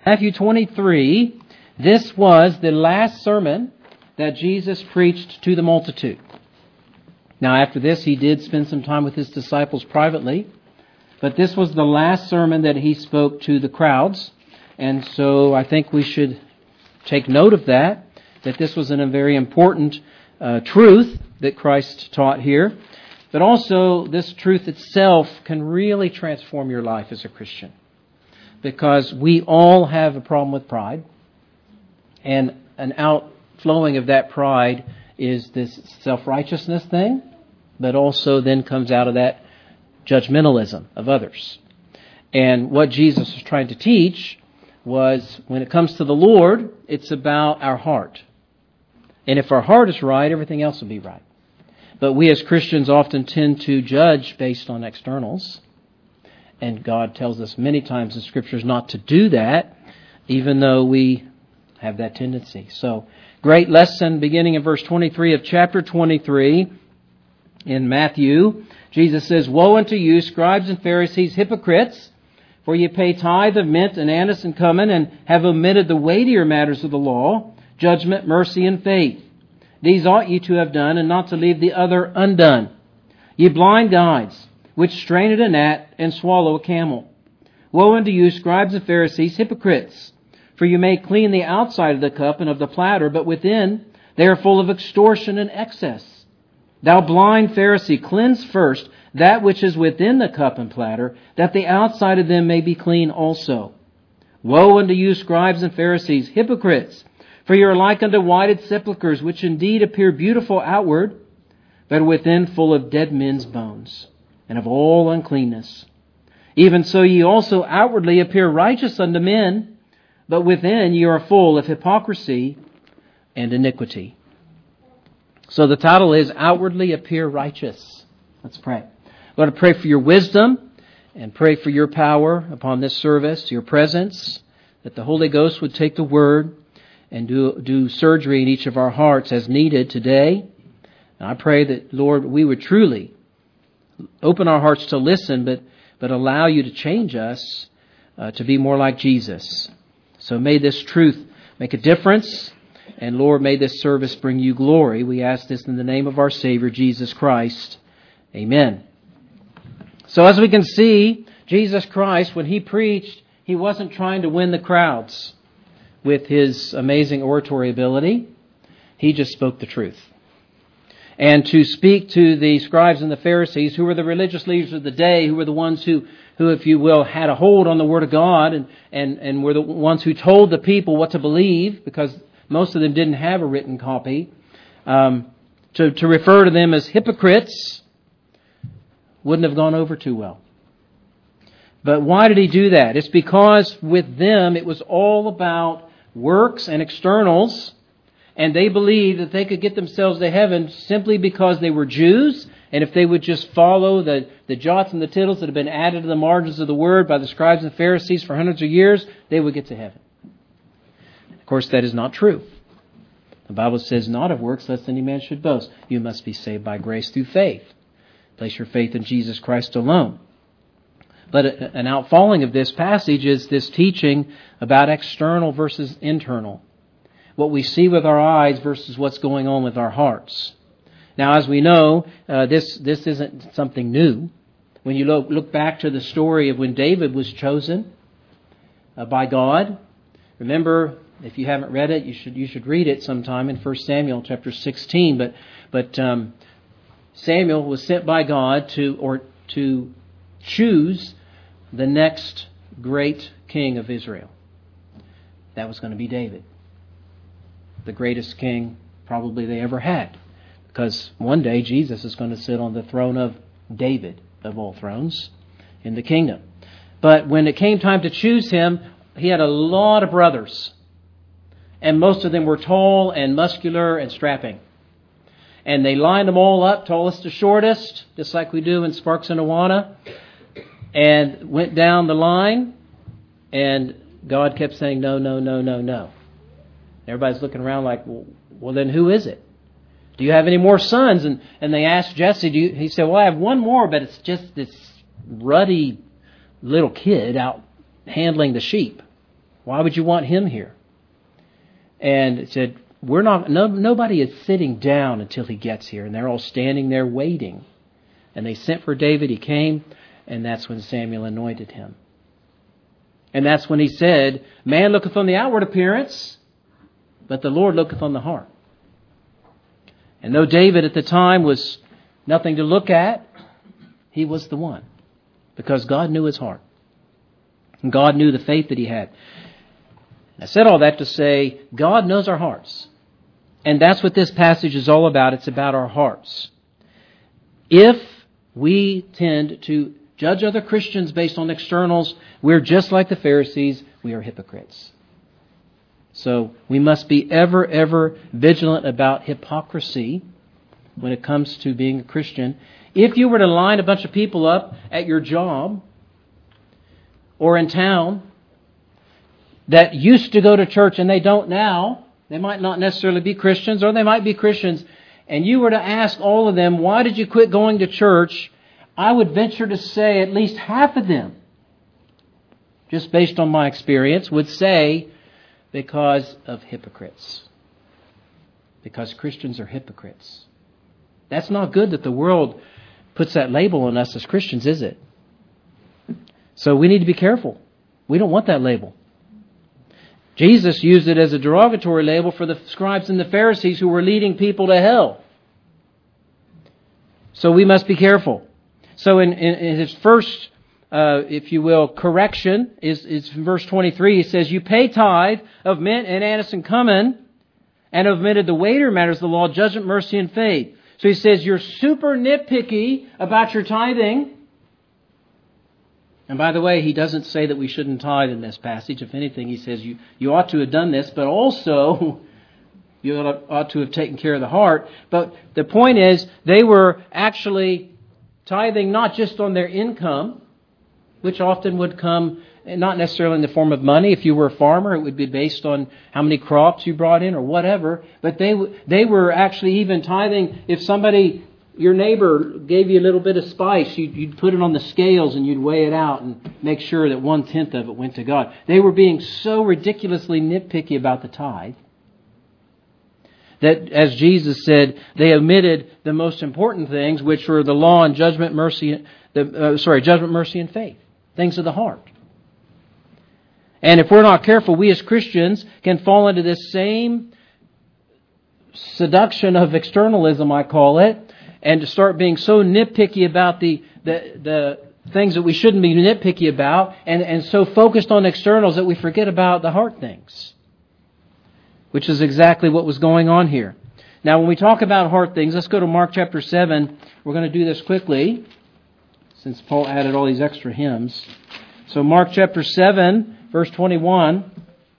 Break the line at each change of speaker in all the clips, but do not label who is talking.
Matthew 23, this was the last sermon that Jesus preached to the multitude. Now after this, He did spend some time with His disciples privately, but this was the last sermon that He spoke to the crowds. And so I think we should take note of that this was a very important truth that Christ taught here. But also, this truth itself can really transform your life as a Christian. Because we all have a problem with pride. And an outflowing of that pride is this self-righteousness thing. But also then comes out of that judgmentalism of others. And what Jesus was trying to teach was, when it comes to the Lord, it's about our heart. And if our heart is right, everything else will be right. But we as Christians often tend to judge based on externals. And God tells us many times in Scriptures not to do that, even though we have that tendency. So, great lesson beginning in verse 23 of chapter 23 in Matthew. Jesus says, "Woe unto you, scribes and Pharisees, hypocrites! For ye pay tithe of mint and anise and cumin, and have omitted the weightier matters of the law, judgment, mercy, and faith. These ought ye to have done, and not to leave the other undone. Ye blind guides, which strain at a gnat and swallow a camel. Woe unto you, scribes and Pharisees, hypocrites! For you make clean the outside of the cup and of the platter, but within they are full of extortion and excess. Thou blind Pharisee, cleanse first that which is within the cup and platter, that the outside of them may be clean also. Woe unto you, scribes and Pharisees, hypocrites! For you are like unto whited sepulchres, which indeed appear beautiful outward, but within full of dead men's bones, and of all uncleanness. Even so ye also outwardly appear righteous unto men, but within ye are full of hypocrisy and iniquity." So the title is Outwardly Appear Righteous. Let's pray. Lord, I pray for your wisdom and pray for your power upon this service, your presence, that the Holy Ghost would take the Word and do surgery in each of our hearts as needed today. And I pray that, Lord, we would truly open our hearts to listen, but allow you to change us to be more like Jesus. So may this truth make a difference. And Lord, may this service bring you glory. We ask this in the name of our Savior, Jesus Christ. Amen. So as we can see, Jesus Christ, when He preached, He wasn't trying to win the crowds with His amazing oratory ability. He just spoke the truth. And to speak to the scribes and the Pharisees, who were the religious leaders of the day, who were the ones who, if you will, had a hold on the Word of God and were the ones who told the people what to believe, because most of them didn't have a written copy, to refer to them as hypocrites wouldn't have gone over too well. But why did He do that? It's because with them it was all about works and externals, and they believed that they could get themselves to heaven simply because they were Jews, and if they would just follow the jots and the tittles that have been added to the margins of the Word by the scribes and Pharisees for hundreds of years, they would get to heaven. Of course, that is not true. The Bible says, "Not of works, lest any man should boast." You must be saved by grace through faith. Place your faith in Jesus Christ alone. But an outfalling of this passage is this teaching about external versus internal. What we see with our eyes versus what's going on with our hearts. Now, as we know, this isn't something new. When you look back to the story of when David was chosen by God, remember, if you haven't read it, you should read it sometime in 1 Samuel chapter 16. But Samuel was sent by God to choose the next great king of Israel. That was going to be David. The greatest king probably they ever had. Because one day Jesus is going to sit on the throne of David, of all thrones, in the kingdom. But when it came time to choose him, he had a lot of brothers. And most of them were tall and muscular and strapping. And they lined them all up, tallest to shortest, just like we do in Sparks and Awana. And went down the line, and God kept saying, "No, no, no, no, no." Everybody's looking around like, well, then who is it? Do you have any more sons? And they asked Jesse, he said, "Well, I have one more, but it's just this ruddy little kid out handling the sheep." Why would you want him here? And it said, nobody is sitting down until he gets here. And they're all standing there waiting. And they sent for David. He came, and that's when Samuel anointed him. And that's when he said, man looketh on the outward appearance, but the Lord looketh on the heart. And though David at the time was nothing to look at, he was the one. Because God knew his heart. And God knew the faith that he had. I said all that to say, God knows our hearts. And that's what this passage is all about. It's about our hearts. If we tend to judge other Christians based on externals, we're just like the Pharisees. We are hypocrites. So we must be ever, ever vigilant about hypocrisy when it comes to being a Christian. If you were to line a bunch of people up at your job or in town that used to go to church and they don't now, they might not necessarily be Christians, or they might be Christians, and you were to ask all of them, why did you quit going to church? I would venture to say at least half of them, just based on my experience, would say because of hypocrites. Because Christians are hypocrites. That's not good that the world puts that label on us as Christians, is it? So we need to be careful. We don't want that label. Jesus used it as a derogatory label for the scribes and the Pharisees who were leading people to hell. So we must be careful. So in his first, if you will, correction is verse 23. He says, you pay tithe of mint and anise and cumin, and have omitted the weightier matters of the law, judgment, mercy, and faith. So he says, you're super nitpicky about your tithing. And by the way, he doesn't say that we shouldn't tithe in this passage. If anything, he says you ought to have done this, but also you ought to have taken care of the heart. But the point is, they were actually tithing not just on their income, which often would come not necessarily in the form of money. If you were a farmer, it would be based on how many crops you brought in or whatever. But they were actually even tithing. If somebody, your neighbor, gave you a little bit of spice, you'd put it on the scales and you'd weigh it out and make sure that 1/10 of it went to God. They were being so ridiculously nitpicky about the tithe that, as Jesus said, they omitted the most important things, which were the law and judgment, mercy, judgment, mercy, and faith. Things of the heart. And if we're not careful, we as Christians can fall into this same seduction of externalism, I call it, and to start being so nitpicky about the things that we shouldn't be nitpicky about, and so focused on externals that we forget about the heart things, which is exactly what was going on here. Now, when we talk about heart things, let's go to Mark chapter 7. We're going to do this quickly, since Paul added all these extra hymns. So Mark chapter 7, verse 21.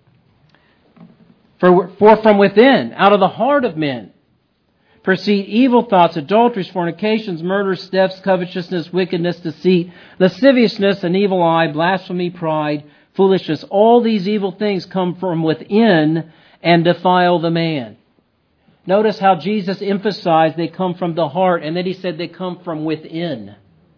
For from within, out of the heart of men, proceed evil thoughts, adulteries, fornications, murders, thefts, covetousness, wickedness, deceit, lasciviousness, an evil eye, blasphemy, pride, foolishness. All these evil things come from within and defile the man. Notice how Jesus emphasized they come from the heart, and then he said they come from within.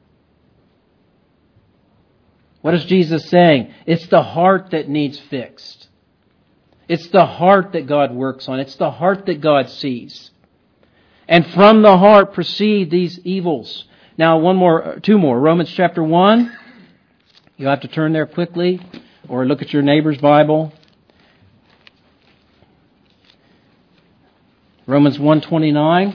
What is Jesus saying? It's the heart that needs fixed. It's the heart that God works on. It's the heart that God sees. And from the heart proceed these evils. Now, two more. Romans chapter 1. You'll have to turn there quickly, or look at your neighbor's Bible. Romans 1:29.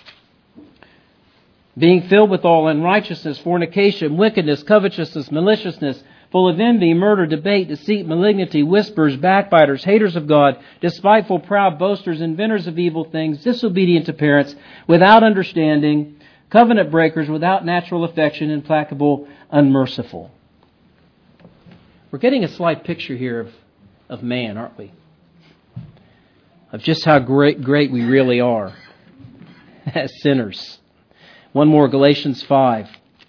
Being filled with all unrighteousness, fornication, wickedness, covetousness, maliciousness, full of envy, murder, debate, deceit, malignity, whisperers, backbiters, haters of God, despiteful, proud, boasters, inventors of evil things, disobedient to parents, without understanding, covenant breakers, without natural affection, implacable, unmerciful. We're getting a slight picture here of man, aren't we? Of just how great we really are as sinners. One more, Galatians 5.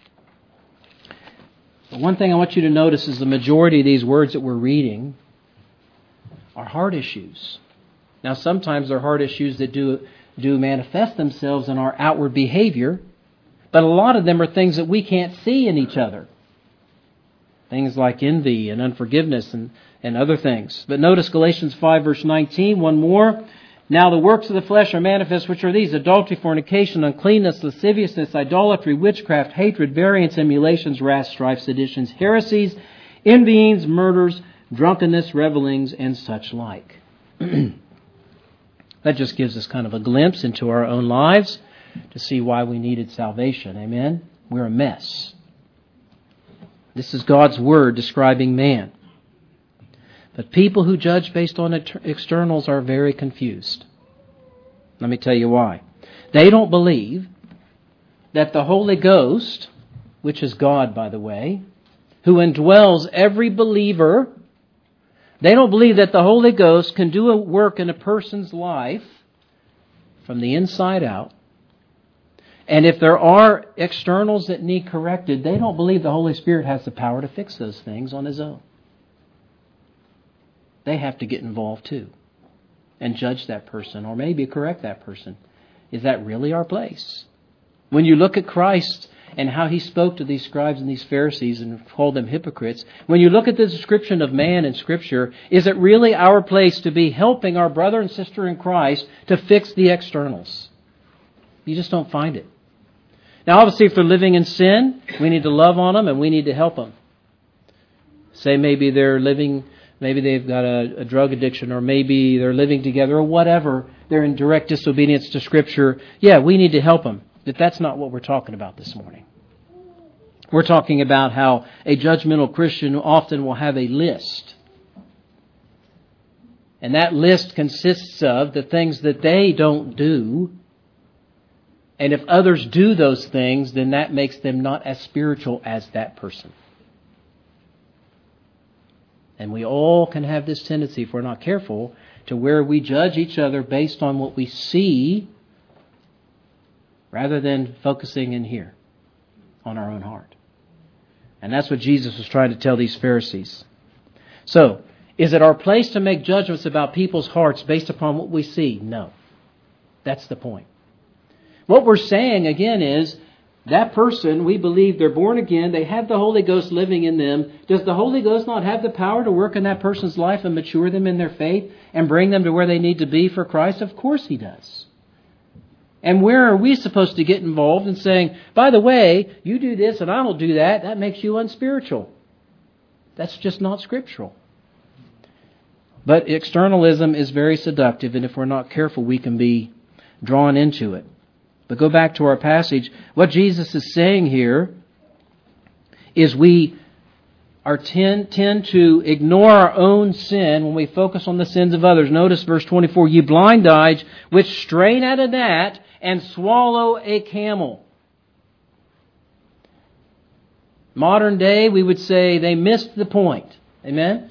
But one thing I want you to notice is the majority of these words that we're reading are heart issues. Now, sometimes they're heart issues that do manifest themselves in our outward behavior, but a lot of them are things that we can't see in each other. Things like envy and unforgiveness and other things. But notice Galatians 5 verse 19, one more. Now the works of the flesh are manifest, which are these: adultery, fornication, uncleanness, lasciviousness, idolatry, witchcraft, hatred, variance, emulations, wrath, strife, seditions, heresies, envyings, murders, drunkenness, revelings, and such like. That just gives us kind of a glimpse into our own lives to see why we needed salvation. Amen? We're a mess. This is God's Word describing man. But people who judge based on externals are very confused. Let me tell you why. They don't believe that the Holy Ghost, which is God, by the way, who indwells every believer, they don't believe that the Holy Ghost can do a work in a person's life from the inside out. And if there are externals that need corrected, they don't believe the Holy Spirit has the power to fix those things on His own. They have to get involved too and judge that person or maybe correct that person. Is that really our place? When you look at Christ and how He spoke to these scribes and these Pharisees and called them hypocrites, when you look at the description of man in Scripture, is it really our place to be helping our brother and sister in Christ to fix the externals? You just don't find it. Now obviously if they're living in sin, we need to love on them and we need to help them. Say maybe maybe they've got a drug addiction, or maybe they're living together, or whatever. They're in direct disobedience to Scripture. Yeah, we need to help them. But that's not what we're talking about this morning. We're talking about how a judgmental Christian often will have a list. And that list consists of the things that they don't do. And if others do those things, then that makes them not as spiritual as that person. And we all can have this tendency, if we're not careful, to where we judge each other based on what we see rather than focusing in here on our own heart. And that's what Jesus was trying to tell these Pharisees. So, is it our place to make judgments about people's hearts based upon what we see? No. That's the point. What we're saying, again, is that person, we believe they're born again, they have the Holy Ghost living in them. Does the Holy Ghost not have the power to work in that person's life and mature them in their faith and bring them to where they need to be for Christ? Of course He does. And where are we supposed to get involved in saying, by the way, you do this and I don't do that, that makes you unspiritual? That's just not scriptural. But externalism is very seductive, and if we're not careful, we can be drawn into it. But go back to our passage. What Jesus is saying here is we tend to ignore our own sin when we focus on the sins of others. Notice verse 24, "Ye blind eyes, which strain at a gnat and swallow a camel." Modern day, we would say they missed the point. Amen?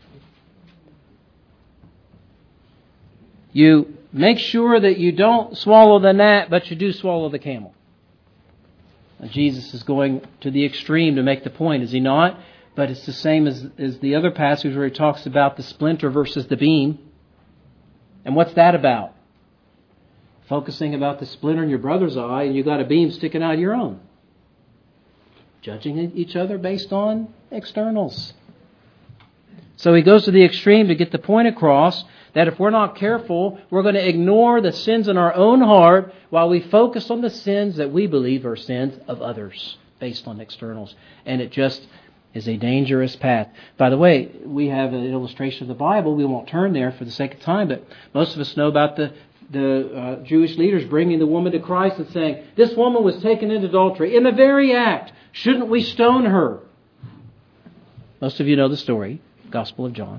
You make sure that you don't swallow the gnat, but you do swallow the camel. And Jesus is going to the extreme to make the point, is He not? But it's the same as the other passage where He talks about the splinter versus the beam. And what's that about? Focusing about the splinter in your brother's eye, and you've got a beam sticking out of your own. Judging each other based on externals. So He goes to the extreme to get the point across that if we're not careful, we're going to ignore the sins in our own heart while we focus on the sins that we believe are sins of others based on externals. And it just is a dangerous path. By the way, we have an illustration of the Bible. We won't turn there for the sake of time, but most of us know about the Jewish leaders bringing the woman to Christ and saying, "This woman was taken in adultery in the very act. Shouldn't we stone her?" Most of you know the story, Gospel of John.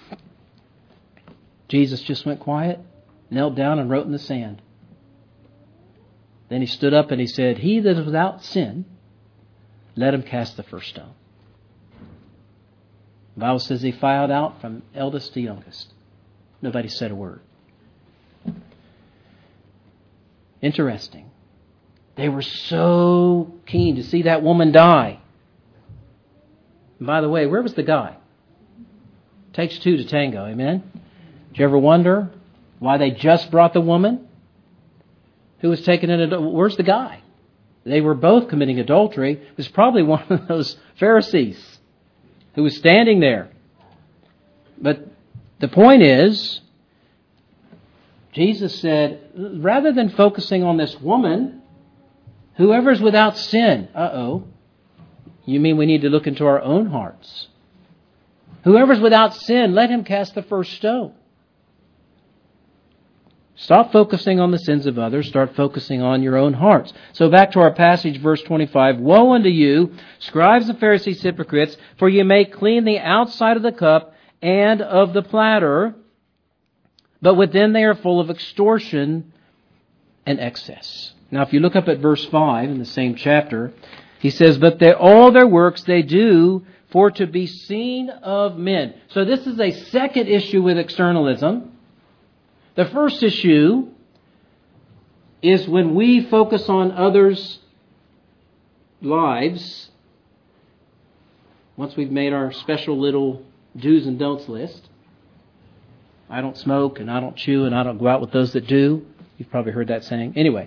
Jesus just went quiet, knelt down and wrote in the sand. Then He stood up and He said, "He that is without sin, let him cast the first stone." The Bible says He filed out from eldest to youngest. Nobody said a word. Interesting. They were so keen to see that woman die. And by the way, where was the guy? Takes two to tango, amen? Did you ever wonder why they just brought the woman who was taken in adultery? Where's the guy? They were both committing adultery. It was probably one of those Pharisees. who was standing there. But the point is, Jesus said, rather than focusing on this woman, whoever's without sin, you mean we need to look into our own hearts. Whoever's without sin, let him cast the first stone. Stop focusing on the sins of others. Start focusing on your own hearts. So back to our passage, verse 25. Woe unto you, scribes and Pharisees, hypocrites, for you make clean the outside of the cup and of the platter, but within they are full of extortion and excess. Now if you look up at verse 5 in the same chapter, he says, but all their works they do for to be seen of men. So this is a second issue with externalism. The first issue is when we focus on others' lives, once we've made our special little do's and don'ts list. I don't smoke and I don't chew and I don't go out with those that do. You've probably heard that saying. Anyway,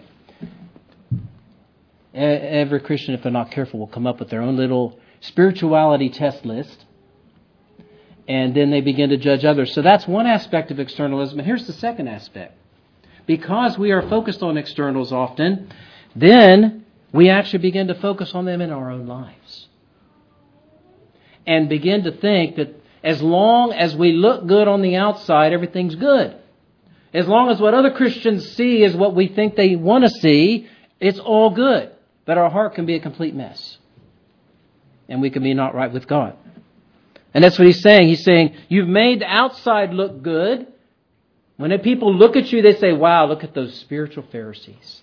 every Christian, if they're not careful, will come up with their own little spirituality test list. And then they begin to judge others. So that's one aspect of externalism. And here's the second aspect. Because we are focused on externals often, then we actually begin to focus on them in our own lives. And begin to think that as long as we look good on the outside, everything's good. As long as what other Christians see is what we think they want to see, it's all good. But our heart can be a complete mess. And we can be not right with God. And that's what he's saying. He's saying, you've made the outside look good. When people look at you, they say, wow, look at those spiritual Pharisees.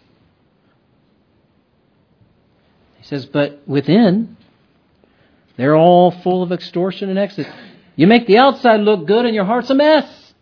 He says, but within, they're all full of extortion and excess. You make the outside look good and your heart's a mess.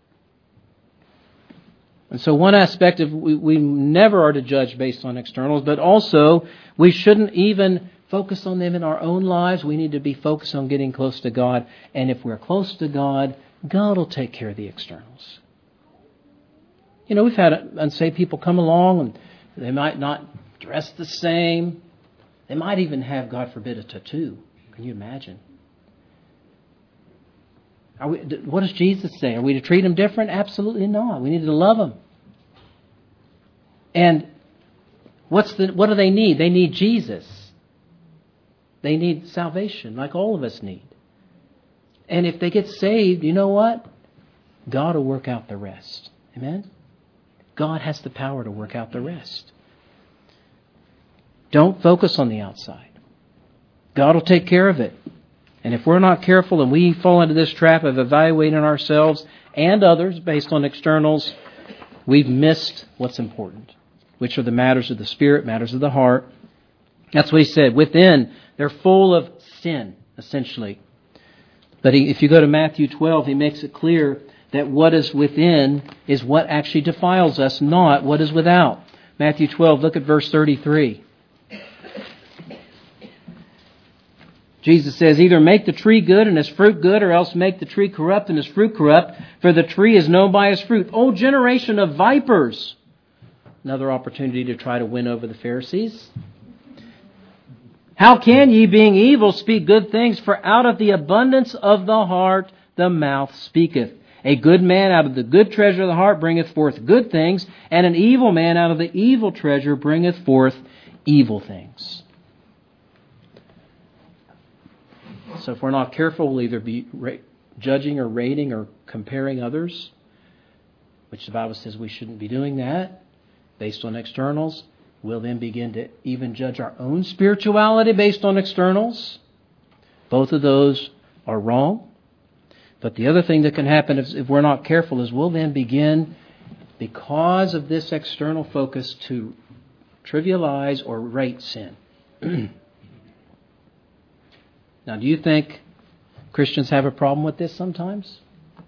And so one aspect of we never are to judge based on externals, but also we shouldn't even focus on them in our own lives. We need to be focused on getting close to God. And if we're close to God, God will take care of the externals. You know, we've had unsaved people come along and they might not dress the same. They might even have, God forbid, a tattoo. Can you imagine? What does Jesus say? Are we to treat them different? Absolutely not. We need to love them. And what do they need? They need Jesus. They need salvation, like all of us need. And if they get saved, you know what? God will work out the rest. Amen? God has the power to work out the rest. Don't focus on the outside. God will take care of it. And if we're not careful and we fall into this trap of evaluating ourselves and others based on externals, we've missed what's important, which are the matters of the Spirit, matters of the heart. That's what he said. Within, they're full of sin, essentially. But if you go to Matthew 12, he makes it clear that what is within is what actually defiles us, not what is without. Matthew 12, look at verse 33. Jesus says, either make the tree good and its fruit good, or else make the tree corrupt and its fruit corrupt, for the tree is known by its fruit. O generation of vipers! Another opportunity to try to win over the Pharisees. How can ye, being evil, speak good things? For out of the abundance of the heart the mouth speaketh. A good man out of the good treasure of the heart bringeth forth good things, and an evil man out of the evil treasure bringeth forth evil things. So if we're not careful, we'll either be judging or rating or comparing others, which the Bible says we shouldn't be doing that, based on externals. We'll then begin to even judge our own spirituality based on externals. Both of those are wrong. But the other thing that can happen if we're not careful is we'll then begin, because of this external focus, to trivialize or rate sin. Now, do you think Christians have a problem with this sometimes?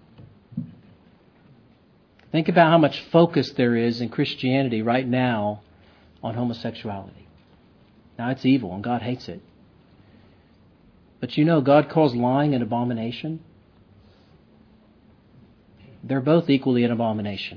Think about how much focus there is in Christianity right now on homosexuality. Now, it's evil and God hates it. But you know, God calls lying an abomination. They're both equally an abomination.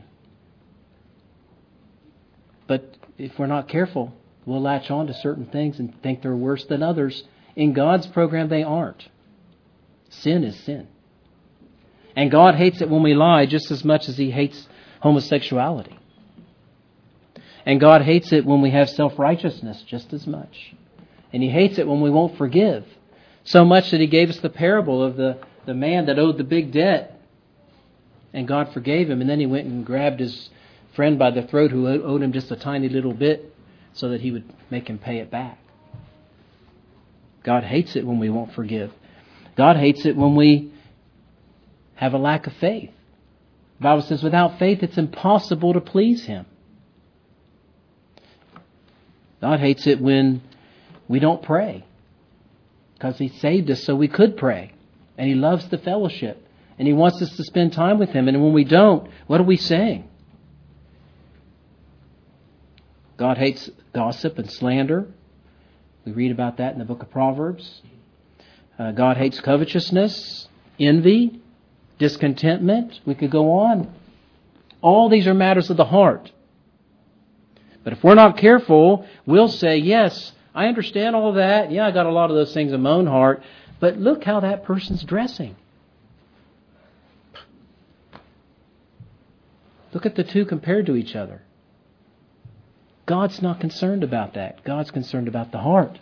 But if we're not careful, we'll latch on to certain things and think they're worse than others. In God's program, they aren't. Sin is sin. And God hates it when we lie just as much as He hates homosexuality. And God hates it when we have self-righteousness just as much. And He hates it when we won't forgive. So much that He gave us the parable of the man that owed the big debt. And God forgave him. And then he went and grabbed his friend by the throat who owed him just a tiny little bit so that he would make him pay it back. God hates it when we won't forgive. God hates it when we have a lack of faith. The Bible says without faith it's impossible to please Him. God hates it when we don't pray, because He saved us so we could pray. And He loves the fellowship. And He wants us to spend time with Him. And when we don't, what are we saying? God hates gossip and slander. We read about that in the book of Proverbs. God hates covetousness, envy, discontentment. We could go on. All these are matters of the heart. But if we're not careful, we'll say, yes, I understand all that. Yeah, I got a lot of those things in my own heart. But look how that person's dressing. Look at the two compared to each other. God's not concerned about that. God's concerned about the heart.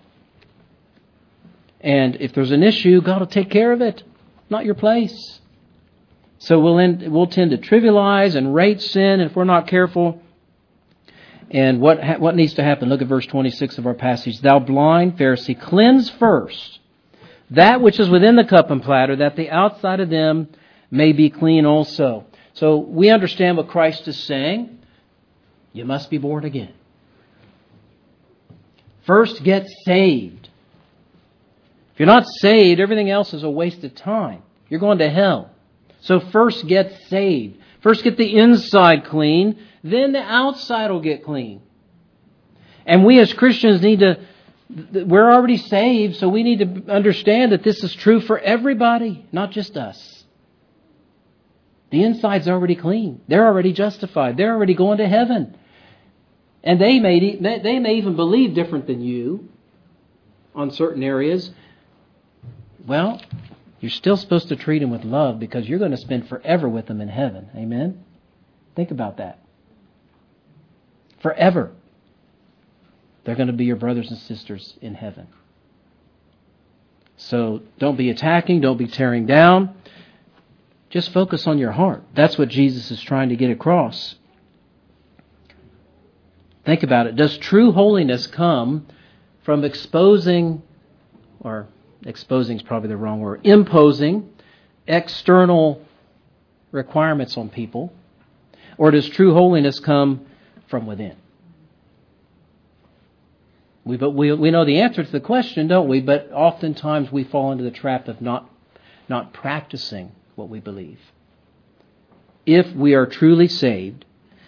And if there's an issue, God will take care of it. Not your place. So we'll tend to trivialize and rate sin if we're not careful. And what needs to happen? Look at verse 26 of our passage. Thou blind Pharisee, cleanse first that which is within the cup and platter, that the outside of them may be clean also. So we understand what Christ is saying. You must be born again. First get saved. If you're not saved, everything else is a waste of time. You're going to hell. So first get saved. First get the inside clean, then the outside will get clean. And we as Christians we're already saved, so we need to understand that this is true for everybody, not just us. The inside's already clean. They're already justified. They're already going to heaven. And they may even believe different than you on certain areas. Well, you're still supposed to treat them with love because you're going to spend forever with them in heaven. Amen? Think about that. Forever. They're going to be your brothers and sisters in heaven. So don't be attacking. Don't be tearing down. Just focus on your heart. That's what Jesus is trying to get across. Think about it. Does true holiness come from exposing is probably the wrong word, imposing external requirements on people? Or does true holiness come from within? We know the answer to the question, don't we? But oftentimes we fall into the trap of not practicing what we believe. If we are truly saved,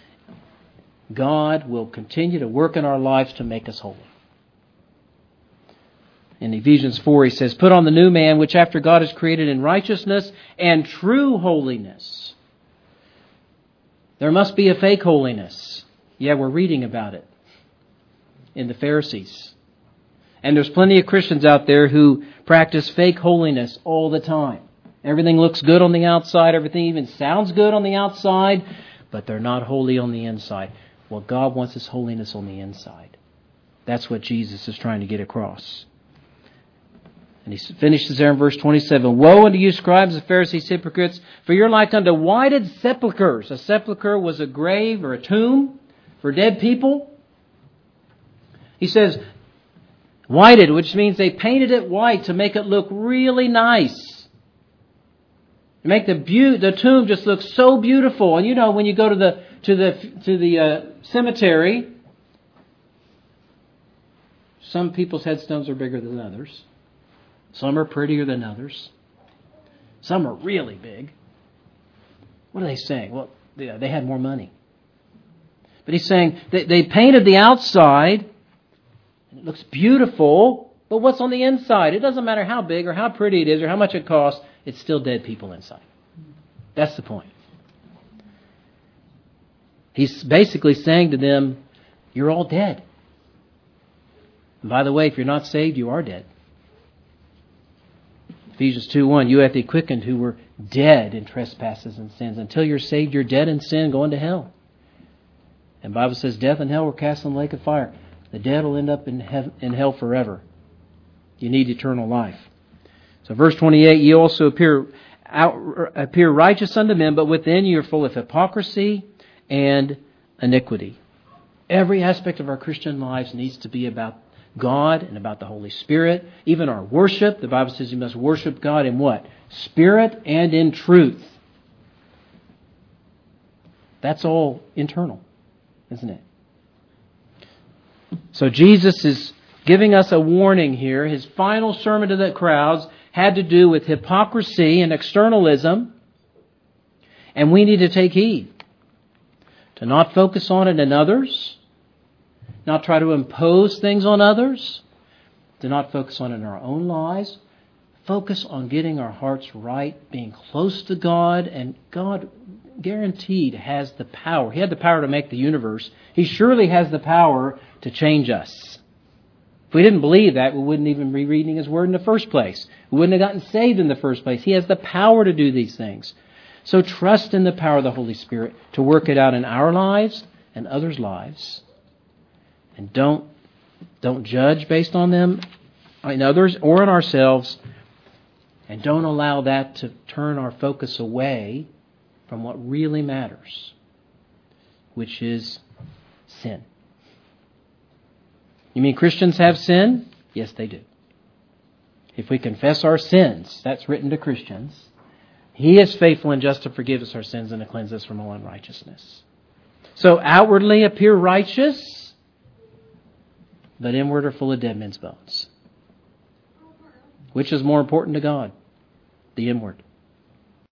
God will continue to work in our lives to make us holy. In Ephesians 4, he says, put on the new man, which after God is created in righteousness and true holiness. There must be a fake holiness. Yeah, we're reading about it in the Pharisees. And there's plenty of Christians out there who practice fake holiness all the time. Everything looks good on the outside. Everything even sounds good on the outside. But they're not holy on the inside. Well, God wants His holiness on the inside. That's what Jesus is trying to get across. And he finishes there in verse 27. Woe unto you, scribes and Pharisees, hypocrites, for you're like unto whited sepulchres. A sepulchre was a grave or a tomb for dead people. He says, whited, which means they painted it white to make it look really nice. To make the tomb just look so beautiful. And you know, when you go to the cemetery, some people's headstones are bigger than others. Some are prettier than others. Some are really big. What are they saying? Well, they had more money. But he's saying they painted the outside. And it looks beautiful. But what's on the inside? It doesn't matter how big or how pretty it is or how much it costs. It's still dead people inside. That's the point. He's basically saying to them, you're all dead. And by the way, if you're not saved, you are dead. Ephesians 2:1, you hath he quickened who were dead in trespasses and sins. Until you're saved, you're dead in sin, going to hell. And the Bible says death and hell were cast in the lake of fire. The dead will end up in hell forever. You need eternal life. So verse 28, ye also appear righteous unto men, but within you are full of hypocrisy and iniquity. Every aspect of our Christian lives needs to be about God and about the Holy Spirit. Even our worship, the Bible says you must worship God in what? Spirit and in truth. That's all internal, isn't it? So Jesus is giving us a warning here. His final sermon to the crowds had to do with hypocrisy and externalism. And we need to take heed to not focus on it in others, not try to impose things on others, to not focus on it in our own lives. Focus on getting our hearts right, being close to God, and God guaranteed has the power. He had the power to make the universe. He surely has the power to change us. If we didn't believe that, we wouldn't even be reading His Word in the first place. We wouldn't have gotten saved in the first place. He has the power to do these things. So trust in the power of the Holy Spirit to work it out in our lives and others' lives. And don't judge based on them in others or in ourselves. And don't allow that to turn our focus away from what really matters, which is sin. You mean Christians have sin? Yes, they do. If we confess our sins, that's written to Christians, He is faithful and just to forgive us our sins and to cleanse us from all unrighteousness. So outwardly appear righteous, but inward are full of dead men's bones. Which is more important to God? The inward.